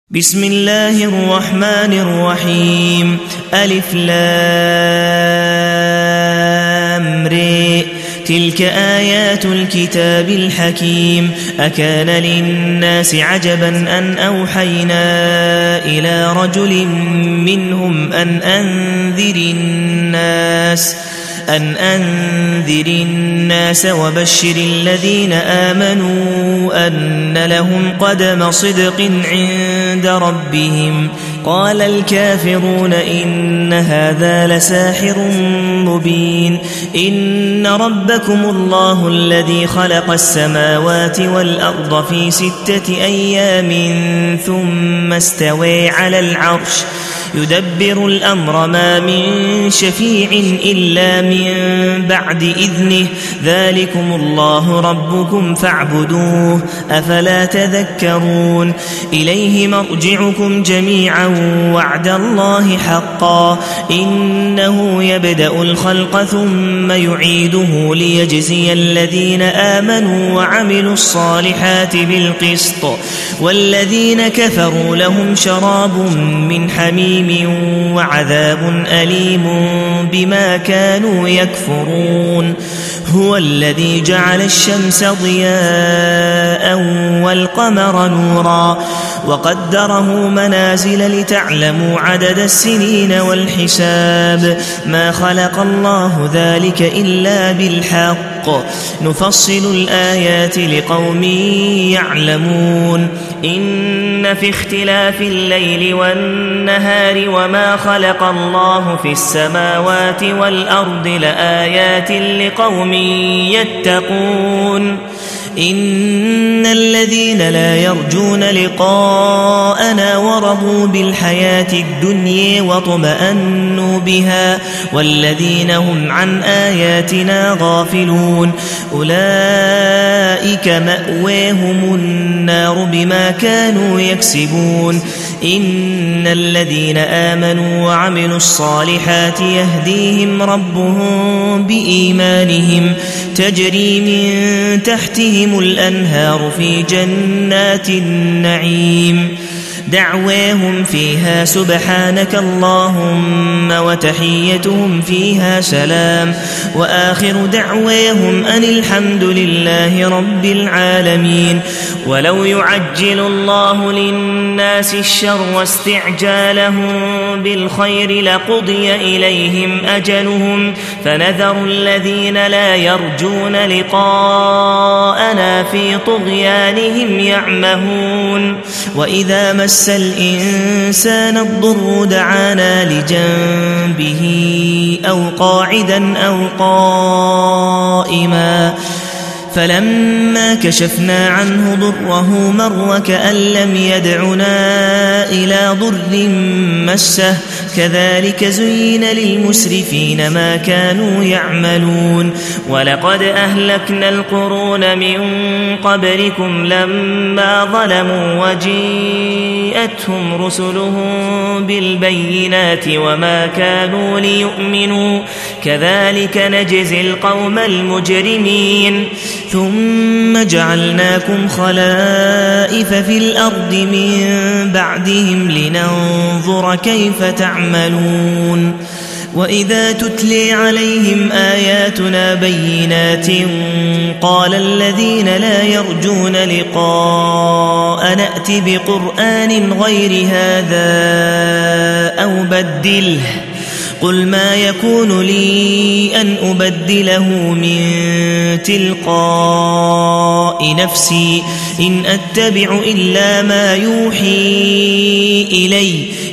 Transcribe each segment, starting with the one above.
بسم الله الرحمن الرحيم ألف لام ر تلك آيات الكتاب الحكيم أكان للناس عجبا أن أوحينا إلى رجل منهم أن أنذر الناس وبشر الذين آمنوا أن لهم قدم صدق عند ربهم قال الكافرون إن هذا لساحر مبين إن ربكم الله الذي خلق السماوات والأرض في 6 أيام ثم استوى على العرش يدبر الأمر ما من شفيع إلا من بعد إذنه ذلكم الله ربكم فاعبدوه أفلا تذكرون إليه مرجعكم جميعا وعد الله حقا إنه يبدأ الخلق ثم يعيده ليجزي الذين آمنوا وعملوا الصالحات بالقسط والذين كفروا لهم شراب من حميم وعذاب أليم بما كانوا يكفرون هو الذي جعل الشمس ضياء والقمر نورا وقدره منازل لتعلموا عدد السنين والحساب ما خلق الله ذلك إلا بالحق نفصل الآيات لقوم يعلمون إن في اختلاف الليل والنهار وما خلق الله في السماوات والأرض لآيات لقوم يتقون إن الذين لا يرجون لقاءنا ورضوا بالحياة الدنيا واطمأنوا بها والذين هم عن آياتنا غافلون أولئك مأواهم النار بما كانوا يكسبون إن الذين آمنوا وعملوا الصالحات يهديهم ربهم بإيمانهم تجري من تحتهم الأنهار في جنات النعيم دعواهم فيها سبحانك اللهم وتحيتهم فيها سلام وآخر دعواهم أن الحمد لله رب العالمين ولو يعجل الله للناس الشر واستعجالهم بالخير لقضي إليهم أجلهم فنذر الذين لا يرجون لقاءنا في طغيانهم يعمهون وإذا مس الإنسان الضر دعانا لجنبه أو قاعدا أو قائما فلما كشفنا عنه ضره مر كأن لم يدعنا إلى ضر مسه كذلك زين للمسرفين ما كانوا يعملون ولقد أهلكنا القرون من قبلكم لما ظلموا وجيءتهم رسلهم بالبينات وما كانوا ليؤمنوا كذلك نجزي القوم المجرمين ثم جعلناكم خلائف في الأرض من بعدهم لننظر كيف تعملون وإذا تتلي عليهم آياتنا بينات قال الذين لا يرجون لقاء نأت بقرآن غير هذا أو بدله قل ما يكون لي أن أبدله من تلقاء نفسي إن أتبع إلا ما يوحي إلي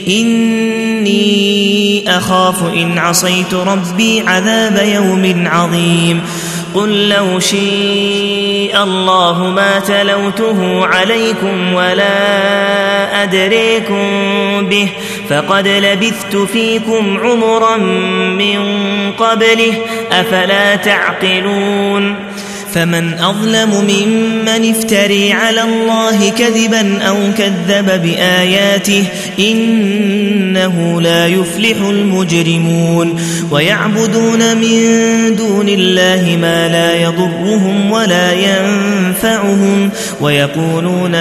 إني أخاف إن عصيت ربي عذاب يوم عظيم قل لو شاء الله ما تلوته عليكم ولا أدريكم به فقد لبثت فيكم عمرا من قبله أفلا تعقلون فمن أظلم ممن افتري على الله كذبا أو كذب بآياته إنه لا يفلح المجرمون ويعبدون من دون الله ما لا يضرهم ولا ينفعهم ويقولون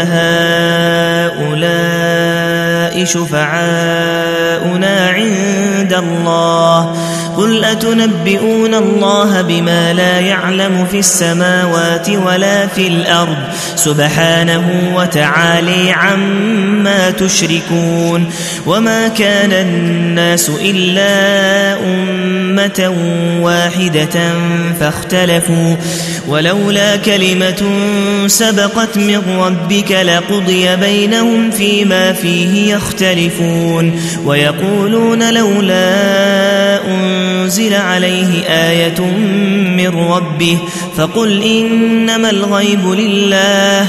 هؤلاء شفعاؤنا عند الله قل أتنبئون الله بما لا يعلم في السماوات ولا في الأرض سبحانه وتعالى عما تشركون وما كان الناس إلا أمة واحدة فاختلفوا ولولا كلمة سبقت من ربك لقضي بينهم فيما فيه يختلفون ويقولون لولا أنزل عليه آية من ربه فقل إنما الغيب لله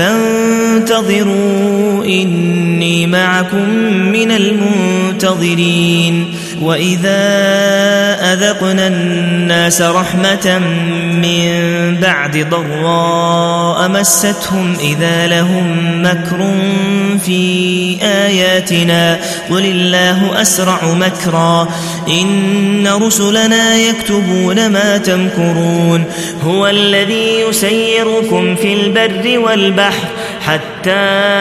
فانتظروا إني معكم من المنتظرين وإذا أذقنا الناس رحمة من بعد ضراء مستهم إذا لهم مكر في آياتنا قل الله أسرع مكرا إن رسلنا يكتبون ما تمكرون هو الذي يسيركم في البر والبحر حتى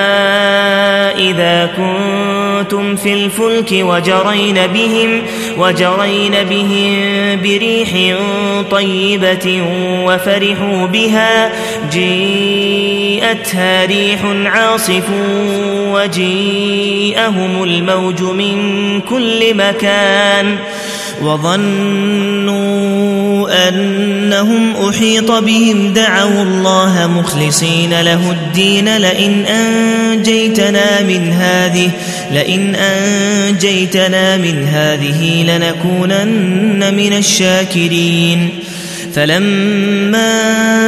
إذا كنتم في الفلك وجرين بهم بريح طيبة وفرحوا بها جيءتها ريح عاصف وجيءهم الموج من كل مكان وظنوا أنهم أحيط بهم دعوا الله مخلصين له الدين لئن أنجيتنا من هذه لنكونن من الشاكرين فلما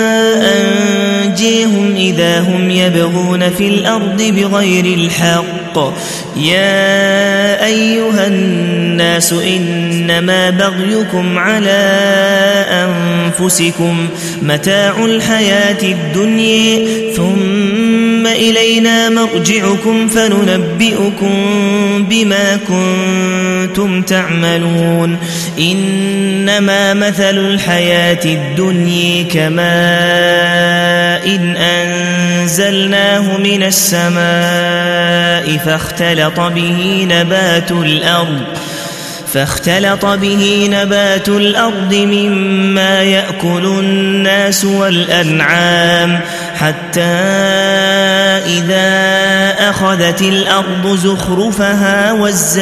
أنجيهم إذا هم يبغون في الأرض بغير الحق يا أيها الناس إنما بغيكم على أنفسكم متاع الحياة الدنيا ثم إلينا مرجعكم فننبئكم بما كنتم تعملون إنما مثل الحياة الدنيا كماء أنزلناه من السماء فاختلط به نبات الأرض مما يأكل الناس والأنعام حتى إذا أخذت الأرض زخرفها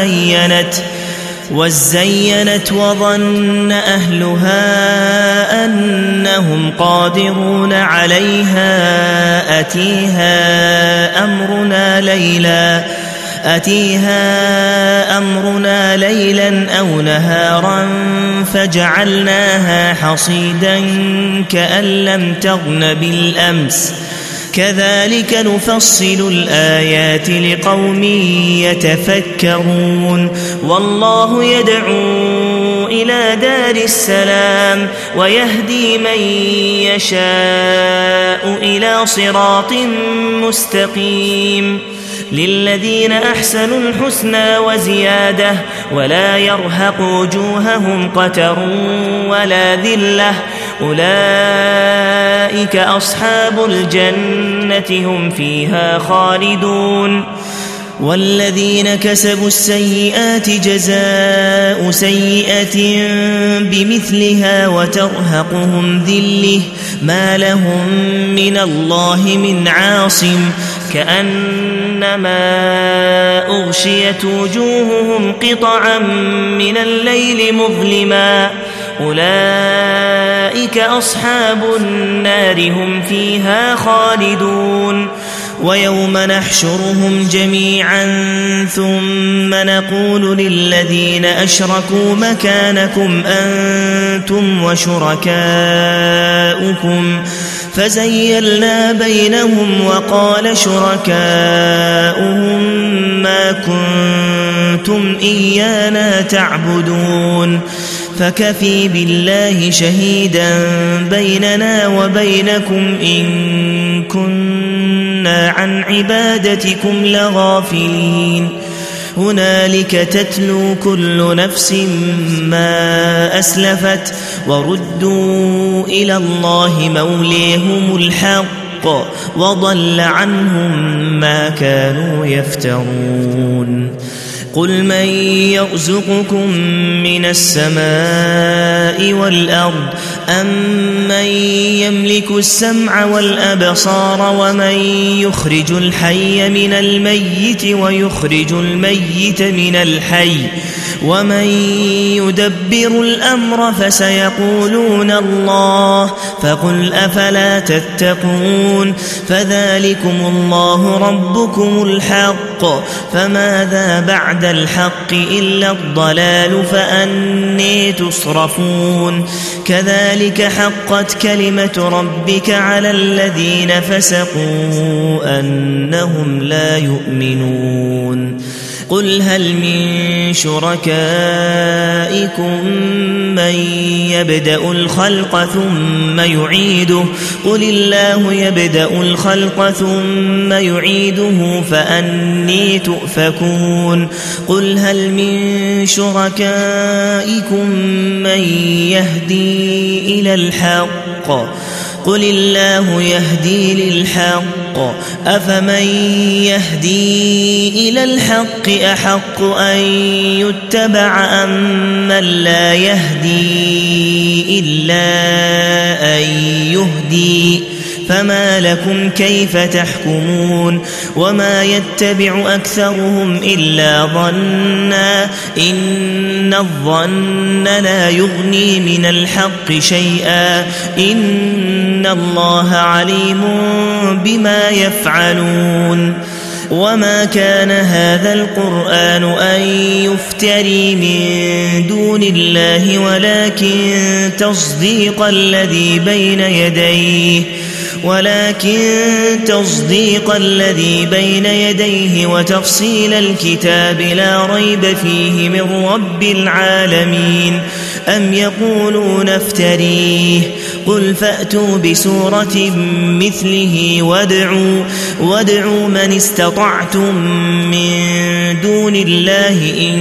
وزينت وظن أهلها أنهم قادرون عليها أتيها أمرنا ليلا أو نهارا فجعلناها حصيدا كأن لم تغن بالأمس كذلك نفصل الآيات لقوم يتفكرون والله يدعو إلى دار السلام ويهدي من يشاء إلى صراط مستقيم للذين أحسنوا الحسنى وزيادة ولا يرهق وجوههم قتر ولا ذلة أولئك أصحاب الجنة هم فيها خالدون والذين كسبوا السيئات جزاء سيئة بمثلها وترهقهم ذلة ما لهم من الله من عاصم كأنما أغشيت وجوههم قطعا من الليل مظلما أولئك أصحاب النار هم فيها خالدون ويوم نحشرهم جميعا ثم نقول للذين أشركوا مكانكم أنتم وشركاؤكم فزيلنا بينهم وقال شركاؤهم ما كنتم إيانا تعبدون فكفي بالله شهيدا بيننا وبينكم إن كنا عن عبادتكم لغافلين هنالك تتلو كل نفس ما أسلفت وردوا إلى الله موليهم الحق وضل عنهم ما كانوا يفترون قل من يرزقكم من السماء والأرض أم من يملك السمع والأبصار ومن يخرج الحي من الميت ويخرج الميت من الحي ومن يدبر الأمر فسيقولون الله فقل أفلا تتقون فذلكم الله ربكم الحق فماذا بعد الحق إلا الضلال فأني تصرفون كذلك حقت كلمة ربك على الذين فسقوا أنهم لا يؤمنون قل هل من شركائكم من يبدأ الخلق ثم يعيده قل الله يبدأ الخلق ثم يعيده فأني تؤفكون قل هل من شركائكم من يهدي إلى الحق قل الله يهدي للحق أفمن يهدي إلى الحق أحق أن يتبع أم من لا يهدي إلا أن يهدي فما لكم كيف تحكمون وما يتبع أكثرهم إلا ظنا إن الظن لا يغني من الحق شيئا إن الله عليم بما يفعلون وما كان هذا القرآن أن يفتري من دون الله ولكن تصديق الذي بين يديه وتفصيل الكتاب لا ريب فيه من رب العالمين أم يقولون افتريه قل فأتوا بسورة مثله وادعوا من استطعتم من دون الله إن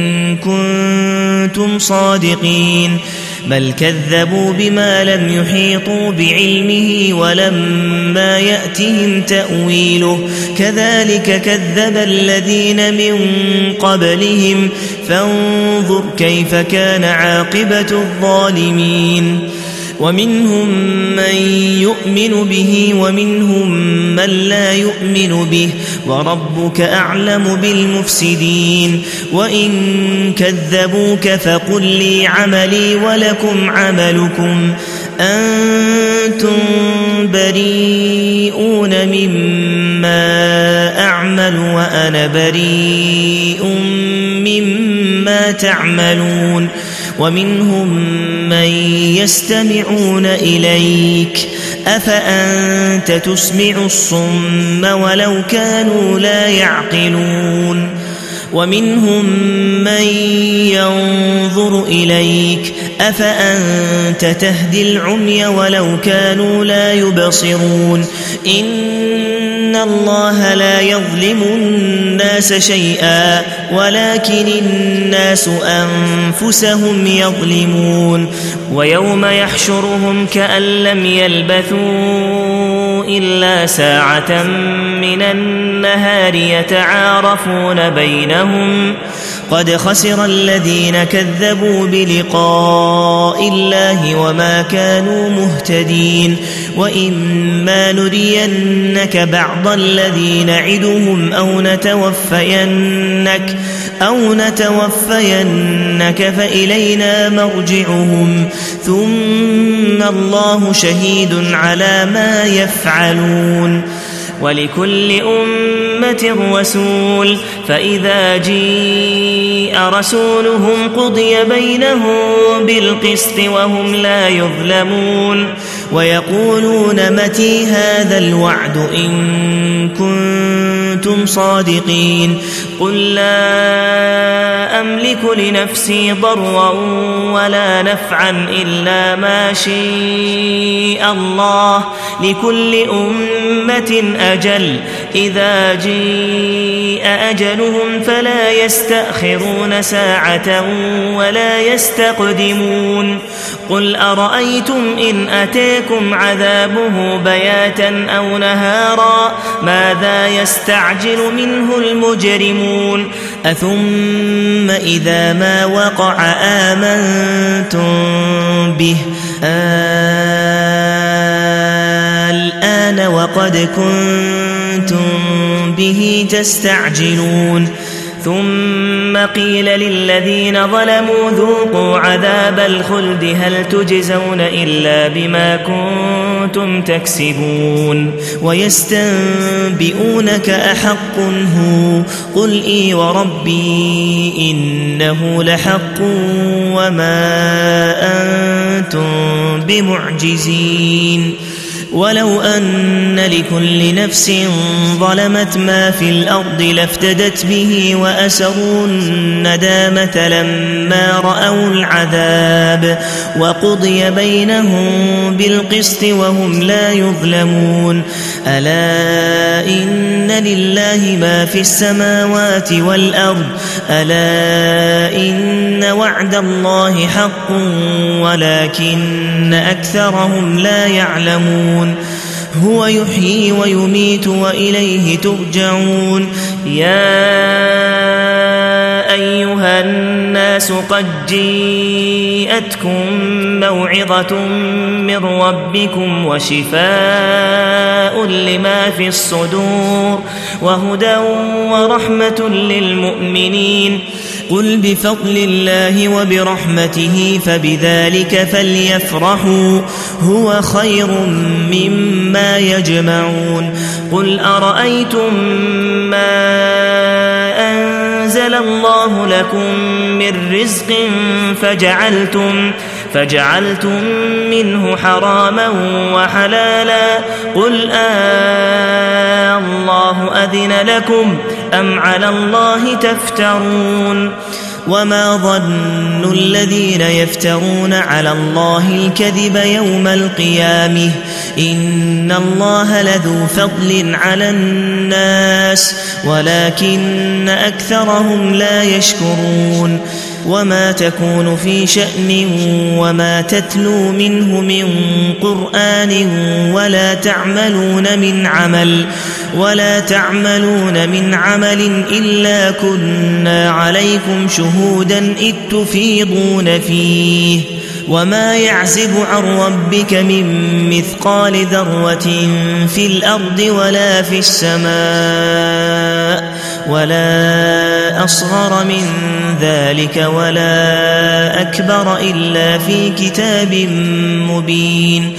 كنتم صادقين بل كذبوا بما لم يحيطوا بعلمه ولما يأتهم تأويله كذلك كذب الذين من قبلهم فانظر كيف كان عاقبة الظالمين ومنهم من يؤمن به ومنهم من لا يؤمن به وربك أعلم بالمفسدين وإن كذبوك فقل لي عملي ولكم عملكم أنتم بريئون مما أعمل وأنا بريء مما تعملون ومنهم من يستمعون إليك أفأنت تسمع الصم ولو كانوا لا يعقلون ومنهم من ينظر إليك أفأنت تهدي العمي ولو كانوا لا يبصرون إن الله لا يظلم الناس شيئا ولكن الناس أنفسهم يظلمون ويوم يحشرهم كأن لم يلبثوا إلا ساعة من النهار يتعارفون بينهم قد خسر الذين كذبوا بلقاء الله وما كانوا مهتدين وإما نرينك بعض الذي نعدهم أو نتوفينك فإلينا مرجعهم ثم الله شهيد على ما يفعلون ولكل أمة رسول فإذا جيء رسولهم قضي بينهم بالقسط وهم لا يظلمون ويقولون متى هذا الوعد إن كنتم صادقين قل لا أملك لنفسي ضرا ولا نفعا إلا ما شاء الله لكل أمة أجل إذا جاء أجلهم فلا يستأخرون ساعة ولا يستقدمون قل أرأيتم إن أتاكم عذابه بياتا أو نهارا ماذا يستعجل منه المجرمون أثم إذا ما وقع آمنتم به الآن وقد كنتم به تستعجلون ثم قيل للذين ظلموا ذوقوا عذاب الخلد هل تجزون إلا بما كنتم تكسبون ويستنبئونك أحق هو قل إي وربي إنه لحق وما أنتم بمعجزين ولو أن لكل نفس ظلمت ما في الأرض لافتدت به وأسروا الندامة لما رأوا العذاب وقضي بينهم بالقسط وهم لا يظلمون ألا إن لله ما في السماوات والأرض ألا إن وعد الله حق ولكن أكثرهم لا يعلمون هو يحيي ويميت وإليه ترجعون يا أيها الناس قد جاءتكم موعظة من ربكم وشفاء لما في الصدور وهدى ورحمة للمؤمنين قل بفضل الله وبرحمته فبذلك فليفرحوا هو خير مما يجمعون قل أرأيتم ما أنزل الله لكم من رزق فجعلتم منه حراما وحلالا قل الله أذن لكم أم على الله تفترون وما ظن الذين يفترون على الله الكذب يوم القيامة إن الله لذو فضل على الناس ولكن أكثرهم لا يشكرون وما تكون في شأن وما تتلو منه من قرآن ولا تعملون من عمل إلا كنا عليكم شهودا إذ تفيضون فيه وما يعزب عن ربك من مثقال ذرة في الأرض ولا في السماء ولا أصغر من ذلك ولا أكبر إلا في كتاب مبين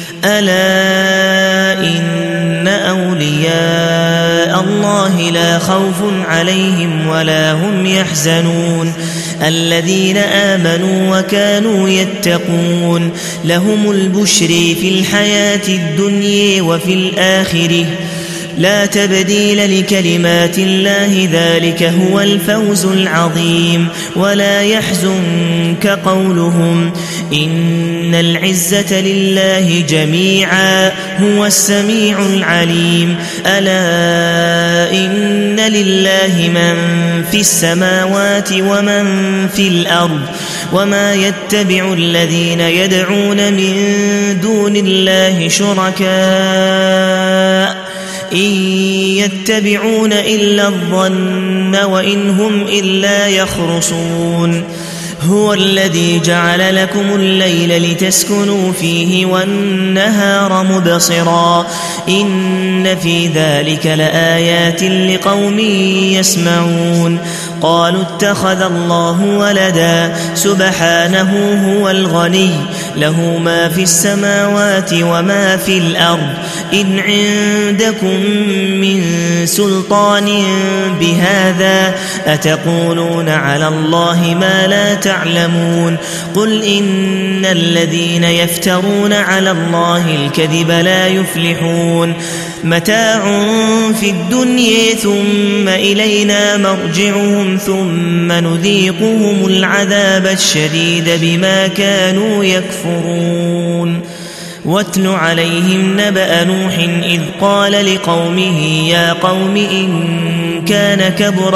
ألا إن أولياء الله لا خوف عليهم ولا هم يحزنون الذين آمنوا وكانوا يتقون لهم البشر في الحياة الدنيا وفي الآخرة لا تبديل لكلمات الله ذلك هو الفوز العظيم ولا يحزنك قولهم إن العزة لله جميعا هو السميع العليم ألا إن لله من في السماوات ومن في الأرض وما يتبع الذين يدعون من دون الله شركاء إن يتبعون إلا الظن وإن هم إلا يخرصون هو الذي جعل لكم الليل لتسكنوا فيه والنهار مبصرا إن في ذلك لآيات لقوم يسمعون قالوا اتخذ الله ولدا سبحانه هو الغني له ما في السماوات وما في الأرض إن عندكم من سلطان بهذا أتقولون على الله ما لا تعلمون قل إن الذين يفترون على الله الكذب لا يفلحون متاع في الدنيا ثم إلينا مرجعهم ثم نذيقهم العذاب الشديد بما كانوا يكفرون واتل عليهم نبأ نوح إذ قال لقومه يا قوم إن كان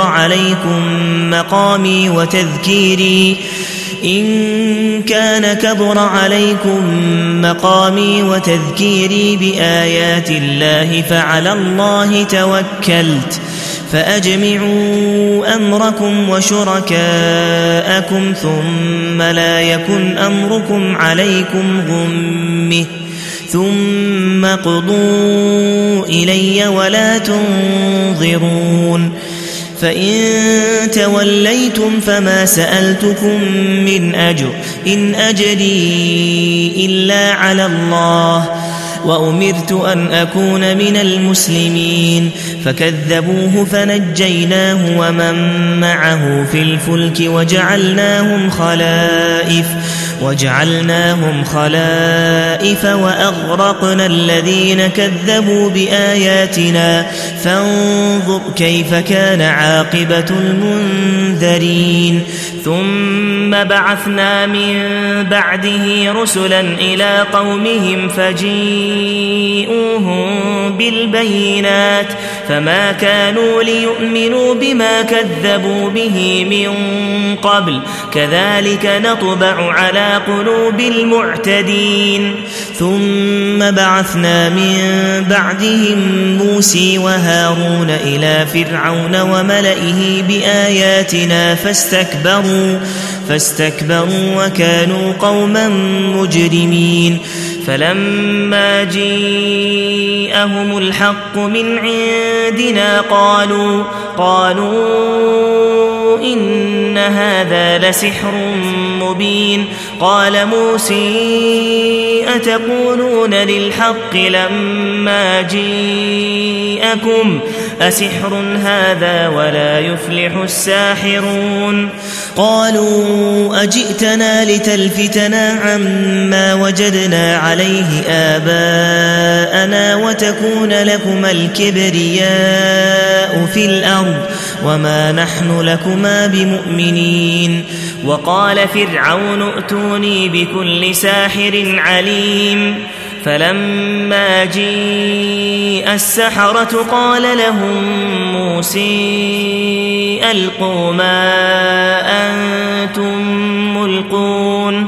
كبر عليكم مقامي وتذكيري بآيات الله فعلى الله توكلت فأجمعوا أمركم وشركاءكم ثم لا يكن أمركم عليكم غمة ثم قضوا إلي ولا تنظرون فإن توليتم فما سألتكم من أجر إن أجري إلا على الله وأمرت أن أكون من المسلمين فكذبوه فنجيناه ومن معه في الفلك وجعلناهم خلائف وأغرقنا الذين كذبوا بآياتنا فانظر كيف كان عاقبة المنذرين ثم بعثنا من بعده رسلا إلى قومهم فجيئوهم بالبينات فما كانوا ليؤمنوا بما كذبوا به من قبل كذلك نطبع على قلوب المعتدين ثم بعثنا من بعدهم موسى وهارون إلى فرعون وملئه بآياتنا فاستكبروا وكانوا قوما مجرمين فلما جاءهم الحق من عندنا قالوا إن هذا لسحر مبين قال موسى أتقولون للحق لما جاءكم أسحر هذا ولا يفلح الساحرون قالوا أجئتنا لتلفتنا عما وجدنا عليه آباءنا وتكون لكما الكبرياء في الأرض وما نحن لكما بمؤمنين وقال فرعون ائتوني بكل ساحر عليم فلما جاء السحرة قال لهم موسى ألقوا ما أنتم ملقون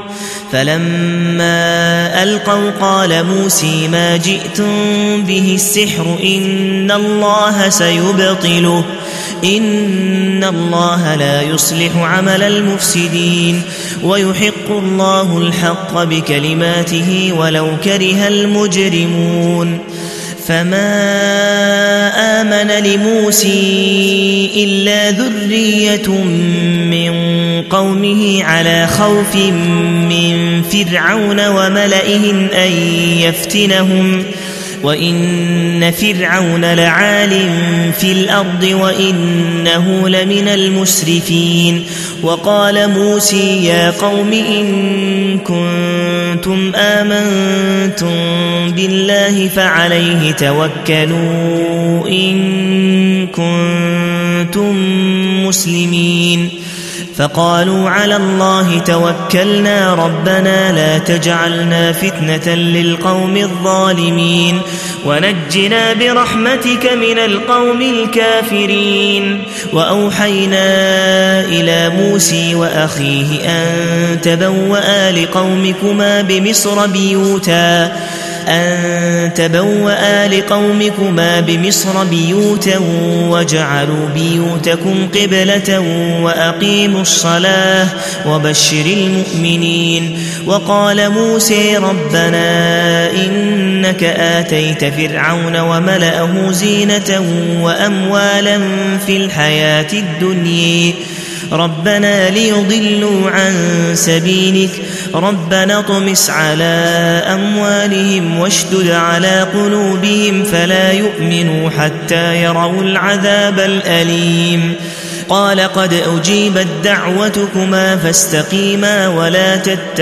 فلما ألقوا قال موسى ما جئتم به السحر إن الله سيبطله إن الله لا يصلح عمل المفسدين ويحق الله الحق بكلماته ولو كره المجرمون فما آمن لموسى إلا ذرية من قومه على خوف من فرعون وملئهم أن يفتنهم وإن فرعون لعال في الأرض وإنه لمن المسرفين وقال موسى يا قوم إن كنتم آمنتم بالله فعليه توكلوا إن كنتم مسلمين فقالوا على الله توكلنا ربنا لا تجعلنا فتنة للقوم الظالمين ونجنا برحمتك من القوم الكافرين وأوحينا إلى موسى وأخيه أن تبوأ لقومكما بمصر بيوتا أن تبوأ لقومكما بمصر بيوتا وجعلوا بيوتكم قبلة وأقيموا الصلاة وبشر المؤمنين. وقال موسى ربنا إنك آتيت فرعون وملأه زينة وأموالا في الحياة الدنيا ربنا ليضلوا عن سبيلك ربنا اطمس على أموالهم واشدد على قلوبهم فلا يؤمنوا حتى يروا العذاب الأليم. قال قد أجيبت دعوتكما فاستقيما ولا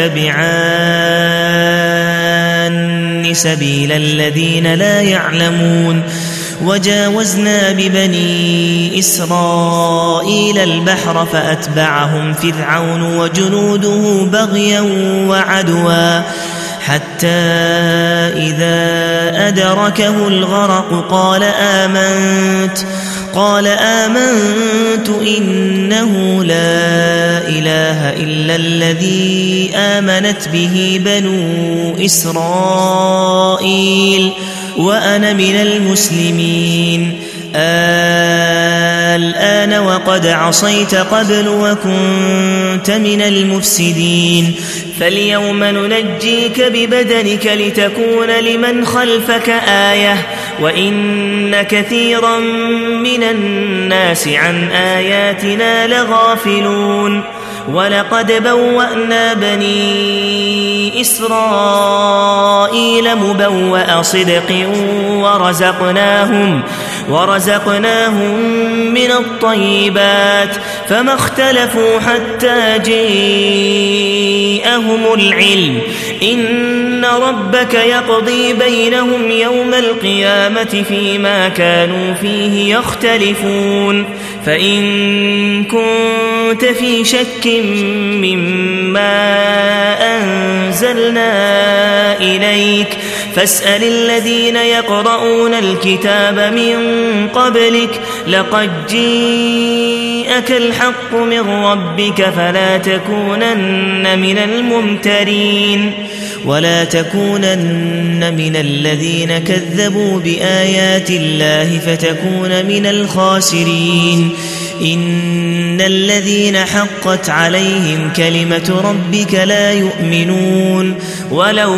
تتبعان سبيل الذين لا يعلمون. وجاوزنا ببني إسرائيل البحر فأتبعهم فرعون وجنوده بغيا وعدوا حتى إذا أدركه الغرق قال آمنت إنه لا إله إلا الذي آمنت به بنو إسرائيل وأنا من المسلمين. الآن وقد عصيت قبل وكنت من المفسدين فاليوم ننجيك ببدنك لتكون لمن خلفك آية وإن كثيرا من الناس عن آياتنا لغافلون. ولقد بوأنا بني إسرائيل مبوأ صدق ورزقناهم من الطيبات فما اختلفوا حتى جاءهم العلم إن ربك يقضي بينهم يوم القيامة فيما كانوا فيه يختلفون. فإن كنت في شك مما أنزلنا إليك فاسأل الذين يقرؤون الكتاب من قبلك لقد جاءك الحق من ربك فلا تكونن من الممترين ولا تكونن من الذين كذبوا بآيات الله فتكون من الخاسرين. إن الذين حقت عليهم كلمة ربك لا يؤمنون ولو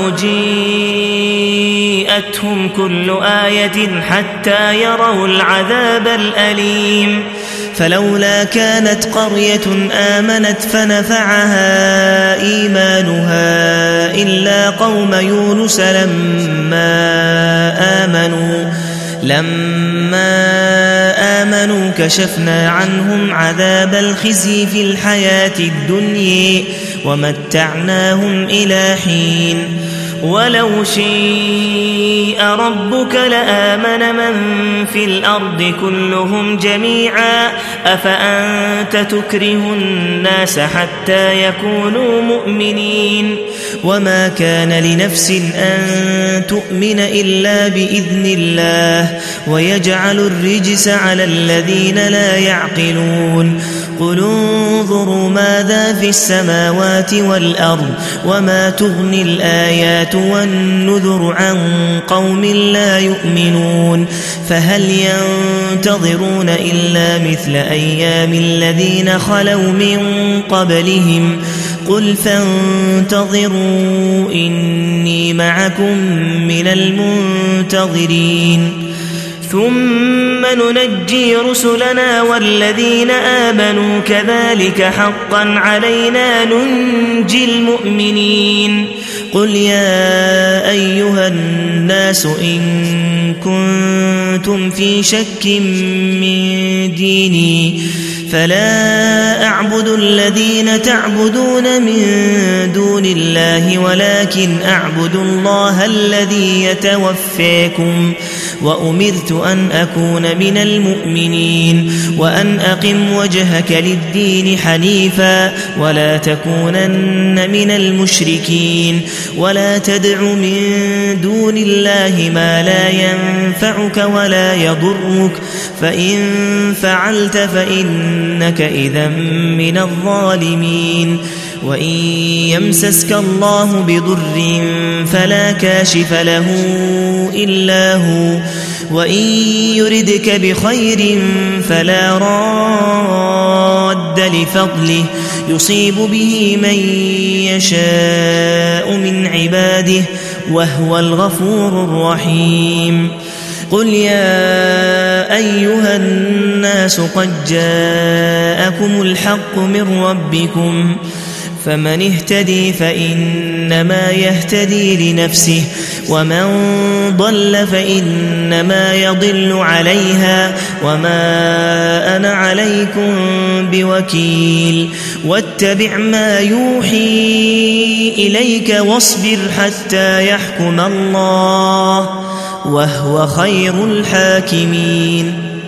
جاءتهم كل آية حتى يروا العذاب الأليم. فلولا كانت قرية آمنت فنفعها إيمانها إلا قوم يونس لما آمنوا كشفنا عنهم عذاب الخزي في الحياة الدنيا ومتعناهم إلى حين. ولو شاء ربك لآمن من في الأرض كلهم جميعا أفأنت تكره الناس حتى يكونوا مؤمنين. وما كان لنفس أن تؤمن إلا بإذن الله ويجعل الرجس على الذين لا يعقلون. قل انظروا ماذا في السماوات والأرض وما تغني الآيات والنذر عن قوم لا يؤمنون. فهل ينتظرون إلا مثل أيام الذين خلوا من قبلهم قل فانتظروا إني معكم من المنتظرين. ثم ننجي رسلنا والذين آمنوا كذلك حقا علينا ننجي المؤمنين. قل يا أيها الناس إن كنتم في شك من ديني فلا أعبد الذين تعبدون من دون الله ولكن أعبد الله الذي يتوفاكم وأمرت أن أكون من المؤمنين وأن أقم وجهك للدين حنيفا ولا تكونن من المشركين ولا تدع من دون الله ما لا ينفعك ولا يضرك فإن فعلت فإن إنك إذا من الظالمين وإن يمسسك الله بضر فلا كاشف له إلا هو وإن يردك بخير فلا راد لفضله يصيب به من يشاء من عباده وهو الغفور الرحيم قل يا أيها الناس قد جاءكم الحق من ربكم فمن اهتدي فإنما يهتدي لنفسه ومن ضل فإنما يضل عليها وما أنا عليكم بوكيل واتبع ما يوحي إليك واصبر حتى يحكم الله وهو خير الحاكمين